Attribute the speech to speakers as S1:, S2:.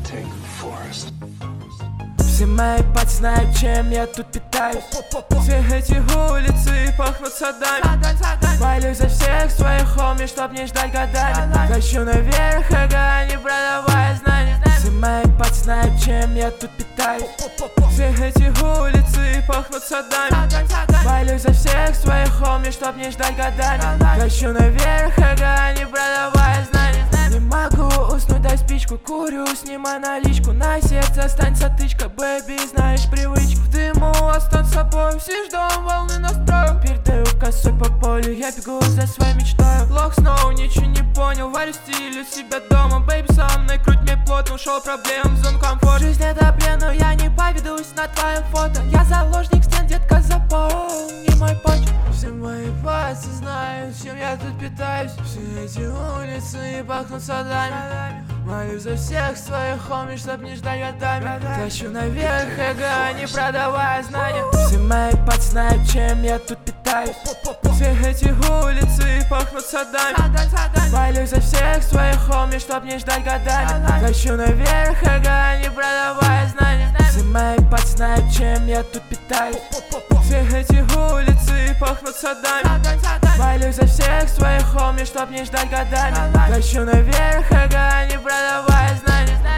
S1: Все мои пати знают, чем я тут питаюсь. Все эти улицы пахнут садами. Молюсь за всех своих хоми, чтоб не ждать годами. Тащу наверх эго, не продавая знания. Все мои пати знают, чем я тут питаюсь. Все эти улицы пахнут садами. Молюсь за всех своих хоми, чтоб не ждать годами. Тащу наверх эго, не продавая знания. Не могу уснуть, дай спичку, курю, снимай наличку. На сердце останется тычка, бэби, знаешь привычку. В дыму останусь собой, все ждем волны настрою. Передаю косой по полю, я бегу за своей мечтой. Лох снова ничего не понял, варю стиль у себя дома. Бэби, со мной круть мне плотно, ушел проблем в зону комфорта. Жизнь это плен, но я не поведусь на твоем фото. Я заложник стен, детка, заполни мой почерк. Все мои пальцы знают, чем я тут питаюсь. Все эти улицы пахнут садами. Молюсь за всех своих хоми, чтоб не ждать годами. Тащу наверх эго, не продавая знания. Все мои пальцы знают, чем я тут питаюсь. Все эти улицы пахнут садами. Молюсь за всех своих хоми, чтоб не ждать годами. Тащу наверх эго, не продавая знания. Все мои пальцы знают, чем я тут питаюсь. Все эти улицы пахнут садами. Молюсь за всех своих хоми, чтоб не ждать годами. Тащу наверх эго, не продавая знания.